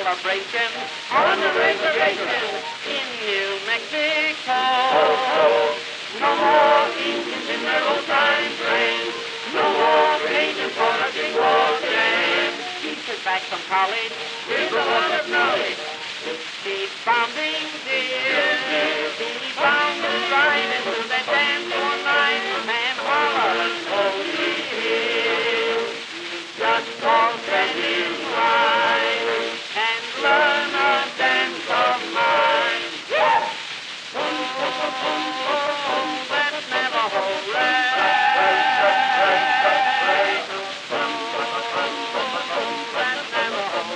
celebration on the reservation in New Mexico. No more Indians in their old time trains. No more Cajun for a big war jam. Teachers back from college with a lot of knowledge. Keep bounding, dear. Keep bounding right into that dance all night. Man, holler, oh, dear. Just call standing wide and learn a dance of mine. Yeah! That's Navajo rag. That's Navajo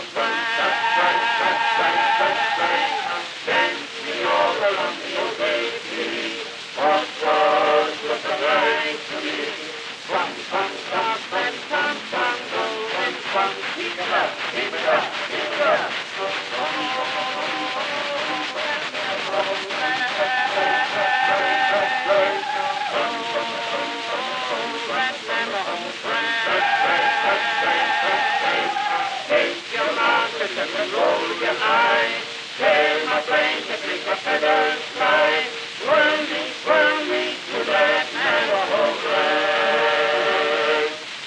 rag. Dance me all around the OKC. What was looking like to me? From stop and from go and from keep it up, keep it up, keep it up. Take your moccasins and roll your eyes. Tear my blanket, make my feathers fly. Whirl me to that Navajo rag.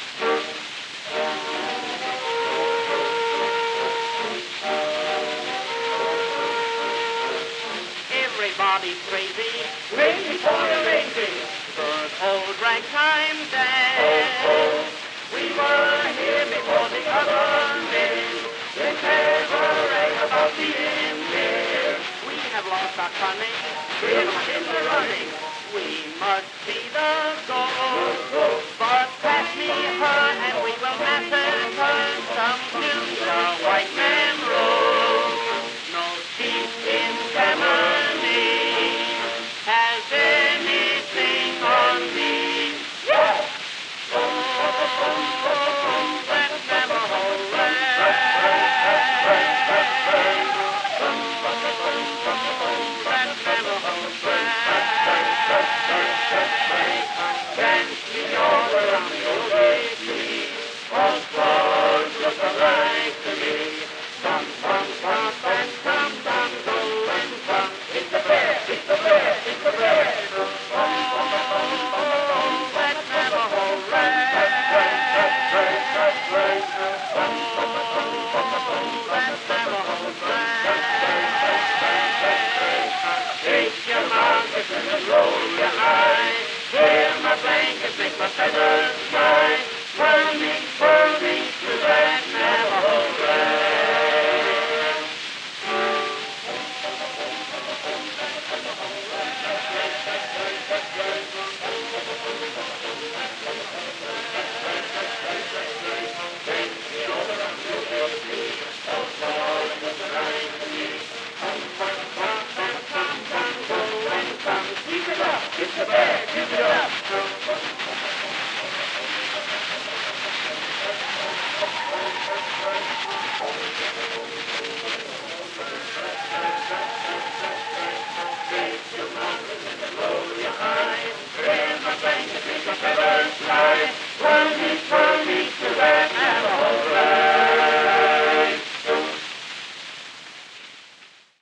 Everybody's crazy for a racing. Good old ragtime dance. We were here before the other men. Let's have a rag about the Indians. We have lost our cunning, we're in the running. We must see the goal. But pass me her and we will massacre some to the white man roll. No chief in Tammany has anything on me. Yeah! That's Navajo rag. That's Navajo rag. Dance me all around the OKC. All stars look alike to me. Some stop and some go and some. It's the bear, it's the bear, it's the bear. Oh, that's Navajo rag. That's Navajo rag. Take your moccasins and roll your eyes. Tear my blankets, make my feathers